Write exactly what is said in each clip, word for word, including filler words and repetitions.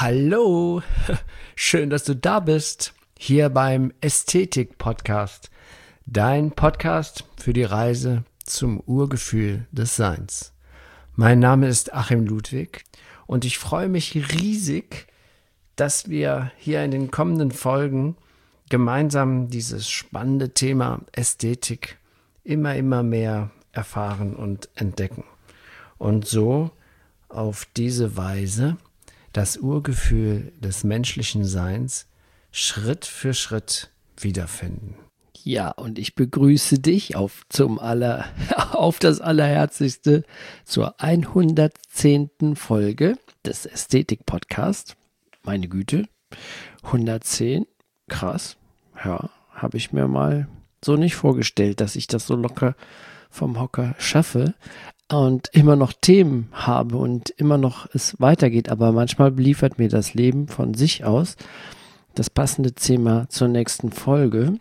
Hallo, schön, dass du da bist, hier beim Ästhetik-Podcast, dein Podcast für die Reise zum Urgefühl des Seins. Mein Name ist Achim Ludwig und ich freue mich riesig, dass wir hier in den kommenden Folgen gemeinsam dieses spannende Thema Ästhetik immer, immer mehr erfahren und entdecken und so auf diese Weise das Urgefühl des menschlichen Seins Schritt für Schritt wiederfinden. Ja, und ich begrüße dich auf zum aller, auf das Allerherzlichste zur hundertzehnten Folge des Ästhetik-Podcasts. Meine Güte, hundertzehn, krass. Ja, habe ich mir mal so nicht vorgestellt, dass ich das so locker vom Hocker schaffe und immer noch Themen habe und immer noch es weitergeht, aber manchmal liefert mir das Leben von sich aus das passende Thema zur nächsten Folge,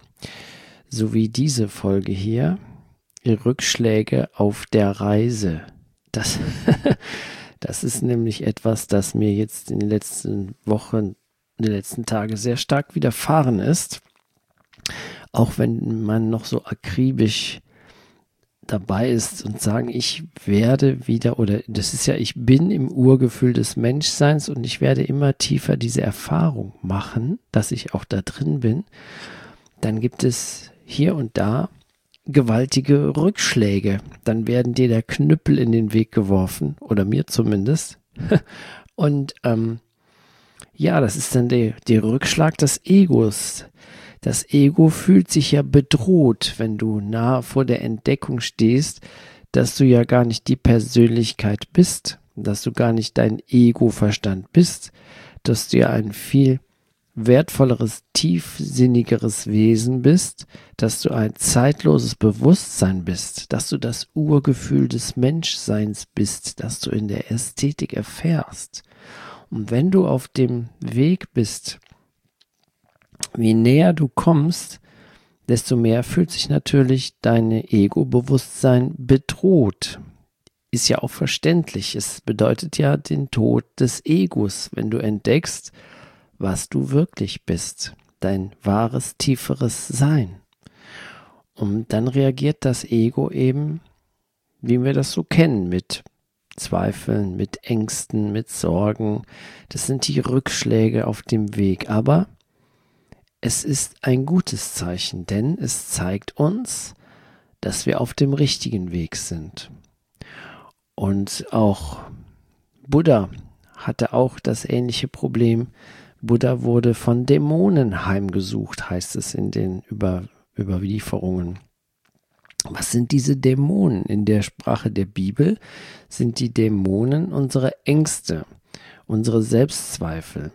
so wie diese Folge hier, Rückschläge auf der Reise. Das, das ist nämlich etwas, das mir jetzt in den letzten Wochen, in den letzten Tagen sehr stark widerfahren ist, auch wenn man noch so akribisch dabei ist und sagen, ich werde wieder, oder das ist ja, ich bin im Urgefühl des Menschseins und ich werde immer tiefer diese Erfahrung machen, dass ich auch da drin bin, dann gibt es hier und da gewaltige Rückschläge. Dann werden dir der Knüppel in den Weg geworfen, oder mir zumindest. Und ähm, ja, das ist dann der, der Rückschlag des Egos. Das Ego fühlt sich ja bedroht, wenn du nahe vor der Entdeckung stehst, dass du ja gar nicht die Persönlichkeit bist, dass du gar nicht dein Ego-Verstand bist, dass du ja ein viel wertvolleres, tiefsinnigeres Wesen bist, dass du ein zeitloses Bewusstsein bist, dass du das Urgefühl des Menschseins bist, das du in der Ästhetik erfährst. Und wenn du auf dem Weg bist, wie näher du kommst, desto mehr fühlt sich natürlich dein Ego-Bewusstsein bedroht. Ist ja auch verständlich. Es bedeutet ja den Tod des Egos, wenn du entdeckst, was du wirklich bist. Dein wahres, tieferes Sein. Und dann reagiert das Ego eben, wie wir das so kennen, mit Zweifeln, mit Ängsten, mit Sorgen. Das sind die Rückschläge auf dem Weg. Aber es ist ein gutes Zeichen, denn es zeigt uns, dass wir auf dem richtigen Weg sind. Und auch Buddha hatte auch das ähnliche Problem. Buddha wurde von Dämonen heimgesucht, heißt es in den Über- Überlieferungen. Was sind diese Dämonen? In der Sprache der Bibel sind die Dämonen unsere Ängste, unsere Selbstzweifel.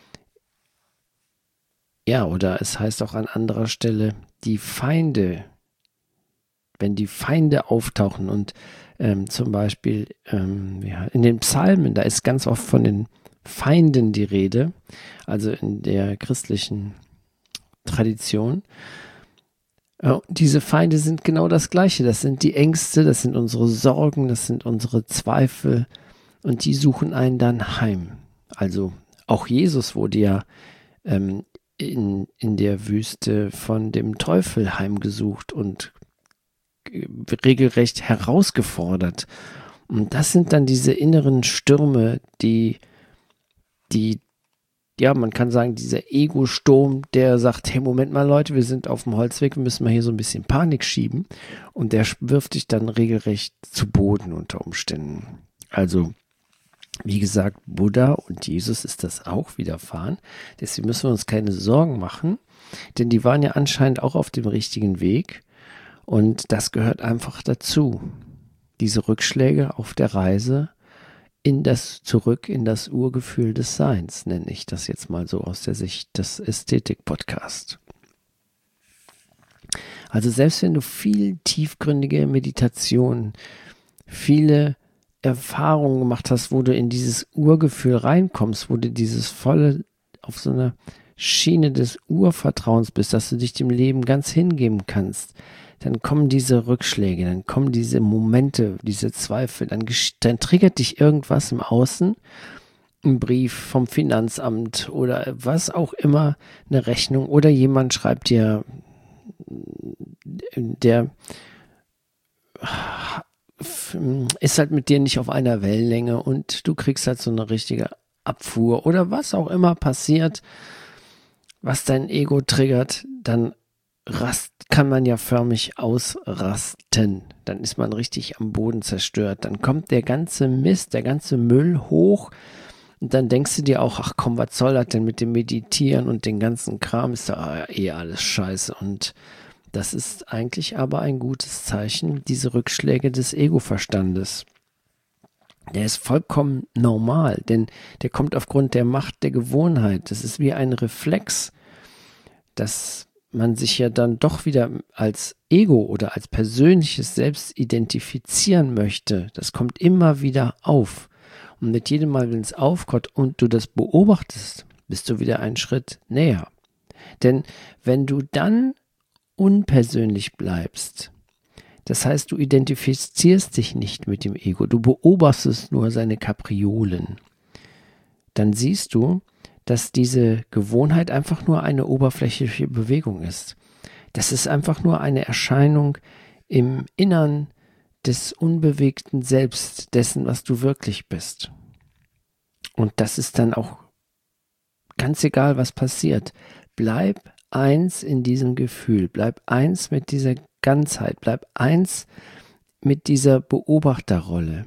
Ja, oder es heißt auch an anderer Stelle, die Feinde, wenn die Feinde auftauchen und ähm, zum Beispiel ähm, ja, in den Psalmen, da ist ganz oft von den Feinden die Rede, also in der christlichen Tradition. Äh, diese Feinde sind genau das Gleiche, das sind die Ängste, das sind unsere Sorgen, das sind unsere Zweifel und die suchen einen dann heim. Also auch Jesus wurde ja ähm, In, in der Wüste von dem Teufel heimgesucht und regelrecht herausgefordert. Und das sind dann diese inneren Stürme, die, die, ja, man kann sagen, dieser Ego-Sturm, der sagt, hey, Moment mal, Leute, wir sind auf dem Holzweg, wir müssen mal hier so ein bisschen Panik schieben. Und der wirft dich dann regelrecht zu Boden unter Umständen. Also, wie gesagt, Buddha und Jesus ist das auch widerfahren. Deswegen müssen wir uns keine Sorgen machen, denn die waren ja anscheinend auch auf dem richtigen Weg und das gehört einfach dazu. Diese Rückschläge auf der Reise in das zurück in das Urgefühl des Seins, nenne ich das jetzt mal so aus der Sicht des Ästhetik-Podcasts. Also selbst wenn du viel tiefgründige Meditation, viele Erfahrungen gemacht hast, wo du in dieses Urgefühl reinkommst, wo du dieses volle, auf so einer Schiene des Urvertrauens bist, dass du dich dem Leben ganz hingeben kannst, dann kommen diese Rückschläge, dann kommen diese Momente, diese Zweifel, dann, dann triggert dich irgendwas im Außen ein Brief vom Finanzamt oder was auch immer, eine Rechnung, oder jemand schreibt dir, der ist halt mit dir nicht auf einer Wellenlänge und du kriegst halt so eine richtige Abfuhr oder was auch immer passiert, was dein Ego triggert, dann rast, kann man ja förmlich ausrasten. Dann ist man richtig am Boden zerstört. Dann kommt der ganze Mist, der ganze Müll hoch und dann denkst du dir auch, ach komm, was soll das denn mit dem Meditieren und den ganzen Kram, ist da eh alles scheiße. Und das ist eigentlich aber ein gutes Zeichen, diese Rückschläge des Ego-Verstandes. Der ist vollkommen normal, denn der kommt aufgrund der Macht der Gewohnheit. Das ist wie ein Reflex, dass man sich ja dann doch wieder als Ego oder als persönliches Selbst identifizieren möchte. Das kommt immer wieder auf. Und mit jedem Mal, wenn es aufkommt und du das beobachtest, bist du wieder einen Schritt näher. Denn wenn du dann unpersönlich bleibst, das heißt, du identifizierst dich nicht mit dem Ego, du beobachtest nur seine Kapriolen, dann siehst du, dass diese Gewohnheit einfach nur eine oberflächliche Bewegung ist. Das ist einfach nur eine Erscheinung im Innern des unbewegten Selbst, dessen, was du wirklich bist. Und das ist dann auch ganz egal, was passiert. Bleib eins in diesem Gefühl, bleib eins mit dieser Ganzheit, bleib eins mit dieser Beobachterrolle.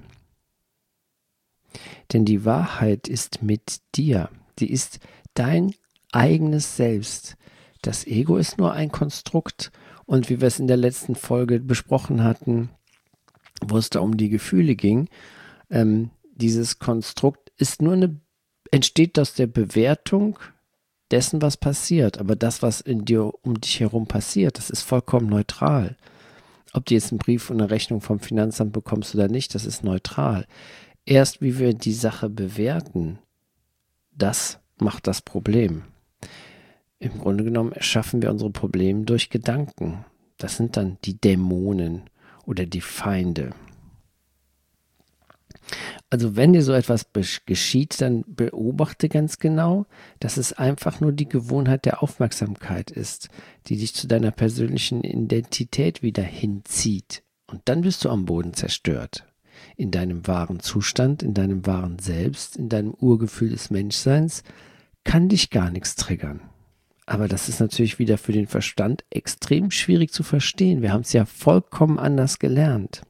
Denn die Wahrheit ist mit dir. Die ist dein eigenes Selbst. Das Ego ist nur ein Konstrukt. Und wie wir es in der letzten Folge besprochen hatten, wo es da um die Gefühle ging, ähm, dieses Konstrukt ist nur eine, entsteht aus der Bewertung dessen, was passiert. Aber das, was in dir um dich herum passiert, das ist vollkommen neutral. Ob du jetzt einen Brief und eine Rechnung vom Finanzamt bekommst oder nicht, das ist neutral. Erst wie wir die Sache bewerten, das macht das Problem. Im Grunde genommen erschaffen wir unsere Probleme durch Gedanken. Das sind dann die Dämonen oder die Feinde. Also wenn dir so etwas geschieht, dann beobachte ganz genau, dass es einfach nur die Gewohnheit der Aufmerksamkeit ist, die dich zu deiner persönlichen Identität wieder hinzieht. Und dann bist du am Boden zerstört. In deinem wahren Zustand, in deinem wahren Selbst, in deinem Urgefühl des Menschseins kann dich gar nichts triggern. Aber das ist natürlich wieder für den Verstand extrem schwierig zu verstehen. Wir haben es ja vollkommen anders gelernt.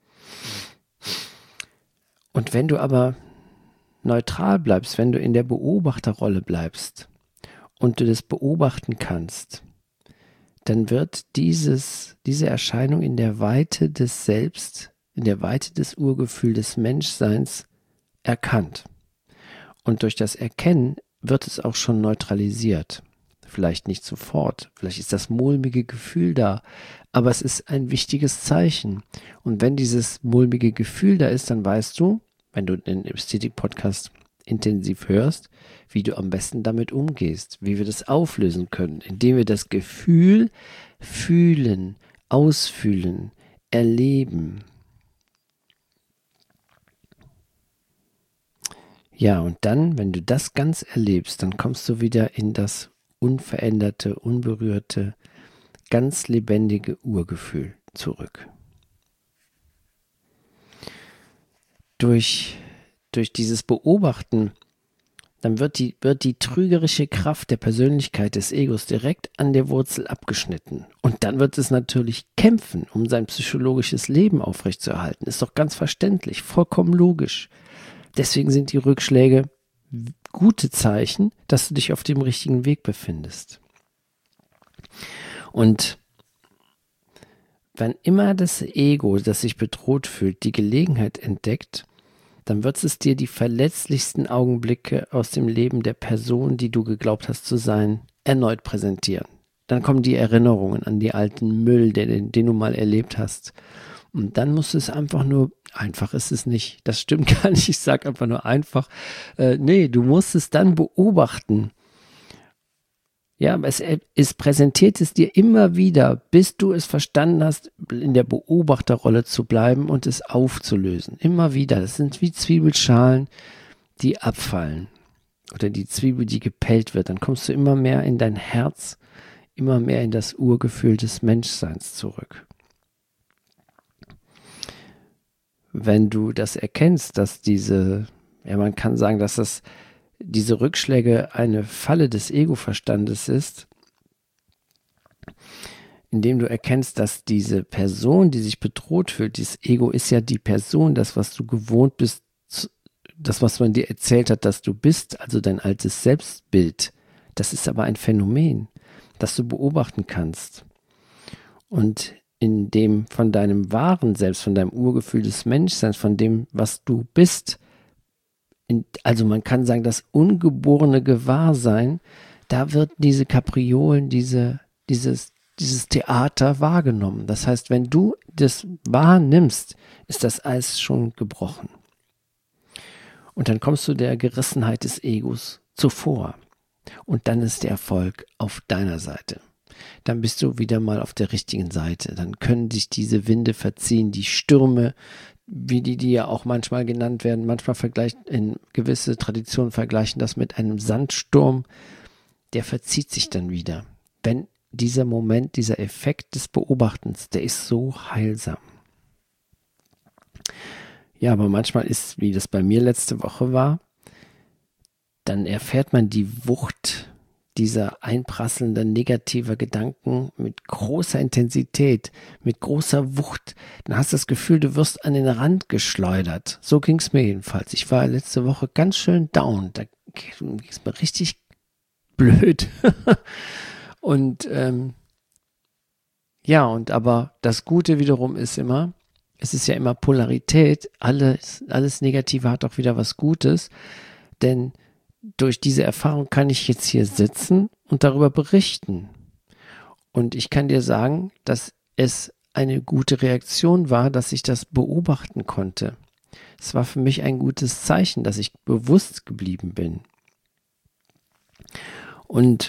Und wenn du aber neutral bleibst, wenn du in der Beobachterrolle bleibst und du das beobachten kannst, dann wird dieses, diese Erscheinung in der Weite des Selbst, in der Weite des Urgefühls des Menschseins erkannt. Und durch das Erkennen wird es auch schon neutralisiert. Vielleicht nicht sofort, vielleicht ist das mulmige Gefühl da, aber es ist ein wichtiges Zeichen. Und wenn dieses mulmige Gefühl da ist, dann weißt du, wenn du den Ästhetik-Podcast intensiv hörst, wie du am besten damit umgehst, wie wir das auflösen können, indem wir das Gefühl fühlen, ausfühlen, erleben. Ja, und dann, wenn du das ganz erlebst, dann kommst du wieder in das unveränderte, unberührte, ganz lebendige Urgefühl zurück. Durch, durch dieses Beobachten, dann wird die, wird die trügerische Kraft der Persönlichkeit des Egos direkt an der Wurzel abgeschnitten. Und dann wird es natürlich kämpfen, um sein psychologisches Leben aufrechtzuerhalten. Ist doch ganz verständlich, vollkommen logisch. Deswegen sind die Rückschläge gute Zeichen, dass du dich auf dem richtigen Weg befindest. Und wenn immer das Ego, das sich bedroht fühlt, die Gelegenheit entdeckt, dann wird es dir die verletzlichsten Augenblicke aus dem Leben der Person, die du geglaubt hast zu sein, erneut präsentieren. Dann kommen die Erinnerungen an die alten Müll, den, den du mal erlebt hast. Und dann musst du es einfach nur, einfach ist es nicht, das stimmt gar nicht, ich sage einfach nur einfach, äh, nee, du musst es dann beobachten. Ja, aber es, es präsentiert es dir immer wieder, bis du es verstanden hast, in der Beobachterrolle zu bleiben und es aufzulösen. Immer wieder, das sind wie Zwiebelschalen, die abfallen oder die Zwiebel, die gepellt wird, dann kommst du immer mehr in dein Herz, immer mehr in das Urgefühl des Menschseins zurück. Wenn du das erkennst, dass diese, ja man kann sagen, dass das diese Rückschläge eine Falle des Ego-Verstandes ist, indem du erkennst, dass diese Person, die sich bedroht fühlt, dieses Ego ist ja die Person, das, was du gewohnt bist, das, was man dir erzählt hat, dass du bist, also dein altes Selbstbild, das ist aber ein Phänomen, das du beobachten kannst. Und in dem von deinem wahren Selbst, von deinem Urgefühl des Menschseins, von dem, was du bist, in, also man kann sagen, das ungeborene Gewahrsein, da wird diese Kapriolen, diese, dieses, dieses Theater wahrgenommen. Das heißt, wenn du das wahrnimmst, ist das Eis schon gebrochen. Und dann kommst du der Gerissenheit des Egos zuvor. Und dann ist der Erfolg auf deiner Seite. Dann bist du wieder mal auf der richtigen Seite. Dann können sich diese Winde verziehen, die Stürme, wie die, die ja auch manchmal genannt werden. Manchmal vergleicht, in gewisse Traditionen vergleichen das mit einem Sandsturm. Der verzieht sich dann wieder. Wenn dieser Moment, dieser Effekt des Beobachtens, der ist so heilsam. Ja, aber manchmal ist, wie das bei mir letzte Woche war, dann erfährt man die Wucht dieser einprasselnden negativer Gedanken mit großer Intensität, mit großer Wucht. Dann hast du das Gefühl, du wirst an den Rand geschleudert. So ging es mir jedenfalls. Ich war letzte Woche ganz schön down. Da ging es mir richtig blöd. Und ähm, ja, und aber das Gute wiederum ist immer, es ist ja immer Polarität, alles, alles Negative hat auch wieder was Gutes, denn durch diese Erfahrung kann ich jetzt hier sitzen und darüber berichten. Und ich kann dir sagen, dass es eine gute Reaktion war, dass ich das beobachten konnte. Es war für mich ein gutes Zeichen, dass ich bewusst geblieben bin. Und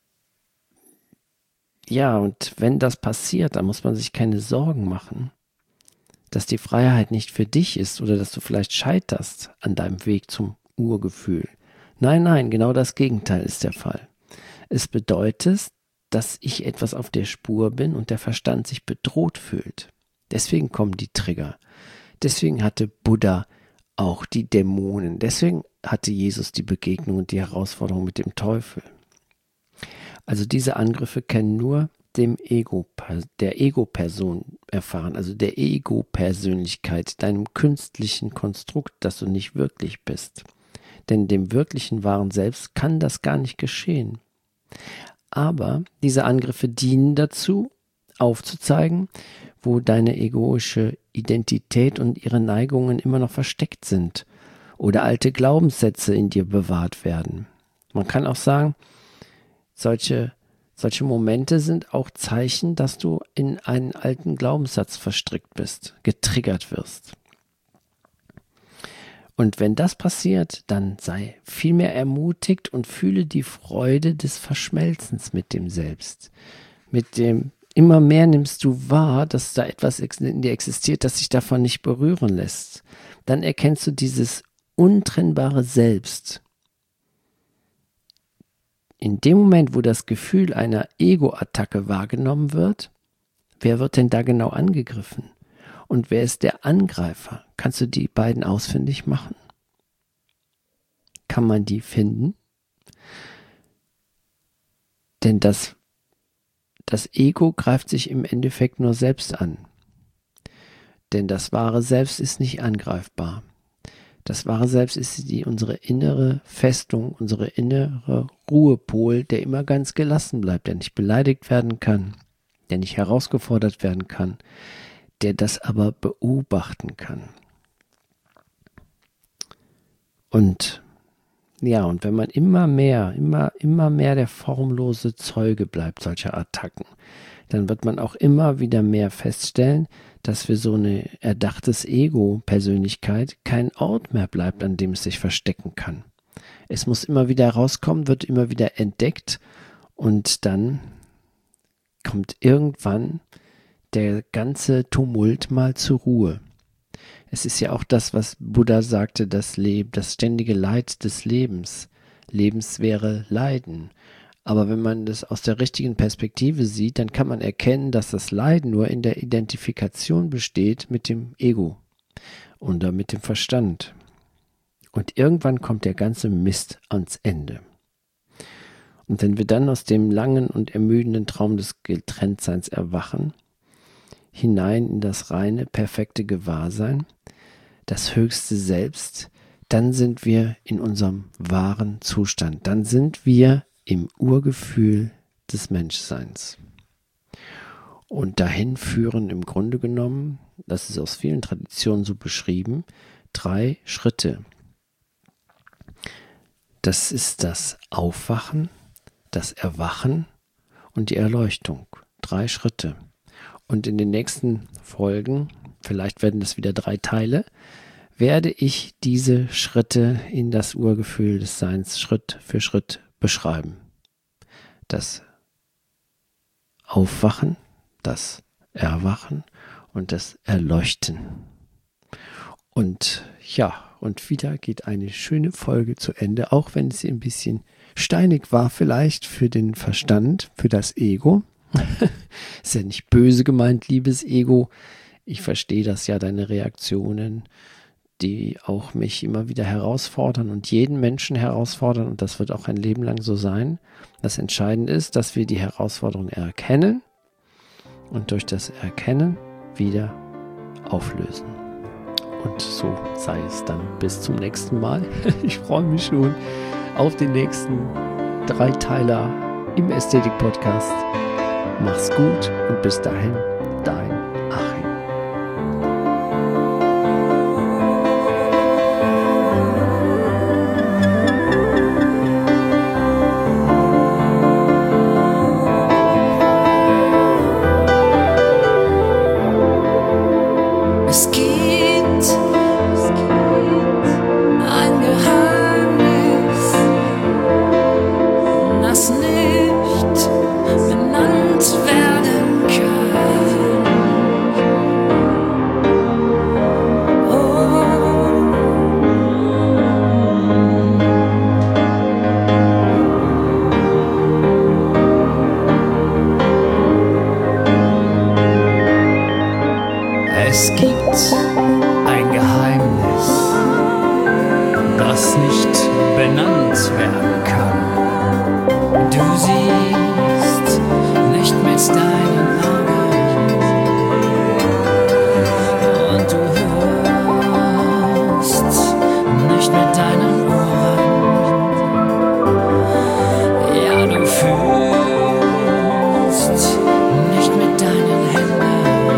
ja, und wenn das passiert, dann muss man sich keine Sorgen machen, dass die Freiheit nicht für dich ist oder dass du vielleicht scheiterst an deinem Weg zum Urgefühl. Nein, nein, genau das Gegenteil ist der Fall. Es bedeutet, dass ich etwas auf der Spur bin und der Verstand sich bedroht fühlt. Deswegen kommen die Trigger. Deswegen hatte Buddha auch die Dämonen. Deswegen hatte Jesus die Begegnung und die Herausforderung mit dem Teufel. Also diese Angriffe können nur dem Ego, der Ego-Person erfahren, also der Ego-Persönlichkeit, deinem künstlichen Konstrukt, das du nicht wirklich bist. Denn dem wirklichen wahren Selbst kann das gar nicht geschehen. Aber diese Angriffe dienen dazu, aufzuzeigen, wo deine egoische Identität und ihre Neigungen immer noch versteckt sind oder alte Glaubenssätze in dir bewahrt werden. Man kann auch sagen, solche, solche Momente sind auch Zeichen, dass du in einen alten Glaubenssatz verstrickt bist, getriggert wirst. Und wenn das passiert, dann sei vielmehr ermutigt und fühle die Freude des Verschmelzens mit dem Selbst. Mit dem immer mehr nimmst du wahr, dass da etwas in dir existiert, das sich davon nicht berühren lässt. Dann erkennst du dieses untrennbare Selbst. In dem Moment, wo das Gefühl einer Ego-Attacke wahrgenommen wird, wer wird denn da genau angegriffen? Und wer ist der Angreifer? Kannst du die beiden ausfindig machen? Kann man die finden? Denn das, das Ego greift sich im Endeffekt nur selbst an. Denn das wahre Selbst ist nicht angreifbar. Das wahre Selbst ist die, unsere innere Festung, unsere innere Ruhepol, der immer ganz gelassen bleibt, der nicht beleidigt werden kann, der nicht herausgefordert werden kann, der das aber beobachten kann. Und ja, und wenn man immer mehr, immer, immer mehr der formlose Zeuge bleibt solcher Attacken, dann wird man auch immer wieder mehr feststellen, dass für so eine erdachtes Ego-Persönlichkeit kein Ort mehr bleibt, an dem es sich verstecken kann. Es muss immer wieder rauskommen, wird immer wieder entdeckt und dann kommt irgendwann der ganze Tumult mal zur Ruhe. Es ist ja auch das, was Buddha sagte, das Leben, das ständige Leid des Lebens. Lebenswehre Leiden. Aber wenn man das aus der richtigen Perspektive sieht, dann kann man erkennen, dass das Leiden nur in der Identifikation besteht mit dem Ego oder mit dem Verstand. Und irgendwann kommt der ganze Mist ans Ende. Und wenn wir dann aus dem langen und ermüdenden Traum des Getrenntseins erwachen, hinein in das reine, perfekte Gewahrsein, das höchste Selbst, dann sind wir in unserem wahren Zustand. Dann sind wir im Urgefühl des Menschseins. Und dahin führen im Grunde genommen, das ist aus vielen Traditionen so beschrieben, drei Schritte. Das ist das Aufwachen, das Erwachen und die Erleuchtung. Drei Schritte. Und in den nächsten Folgen, vielleicht werden das wieder drei Teile, werde ich diese Schritte in das Urgefühl des Seins Schritt für Schritt beschreiben. Das Aufwachen, das Erwachen und das Erleuchten. Und ja, und wieder geht eine schöne Folge zu Ende, auch wenn sie ein bisschen steinig war vielleicht für den Verstand, für das Ego. Ist ja nicht böse gemeint, liebes Ego. Ich verstehe das ja, deine Reaktionen, die auch mich immer wieder herausfordern und jeden Menschen herausfordern, und das wird auch ein Leben lang so sein. Das Entscheidende ist, dass wir die Herausforderung erkennen und durch das Erkennen wieder auflösen. Und so sei es dann bis zum nächsten Mal. Ich freue mich schon auf den nächsten Dreiteiler im Ästhetik-Podcast. Mach's gut und bis dahin, dein Achim. Es gibt ein Geheimnis, das nicht benannt werden kann. Oh. Es gibt ein Geheimnis, das nicht benannt werden kann. Du siehst nicht mit deinen Augen und du hörst nicht mit deinen Ohren. Ja, du fühlst nicht mit deinen Händen.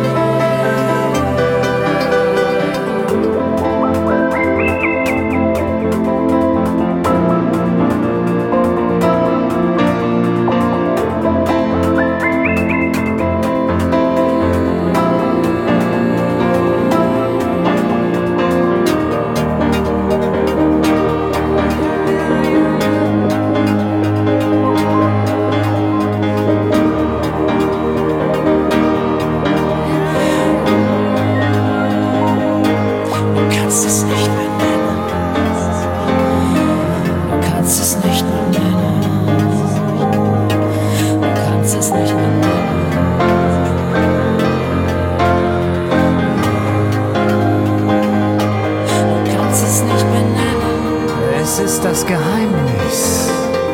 Es ist das Geheimnis,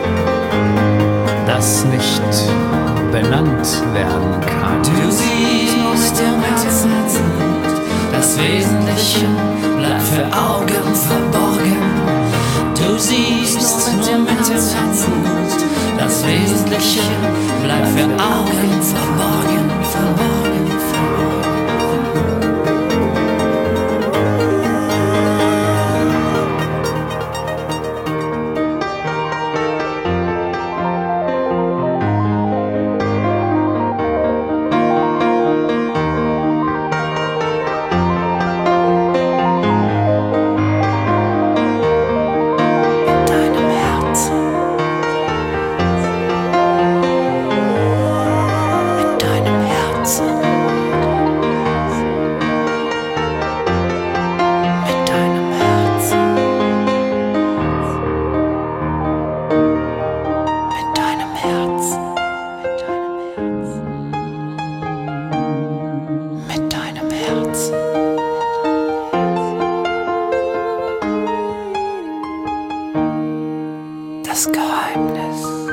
das nicht benannt werden kann. Du siehst im Herzen, das Wesentliche bleibt für Augen verborgen. Du siehst nur mit dem Herzen, das Wesentliche bleibt für Augen verborgen, verborgen, verborgen. Deinem Geheimnis.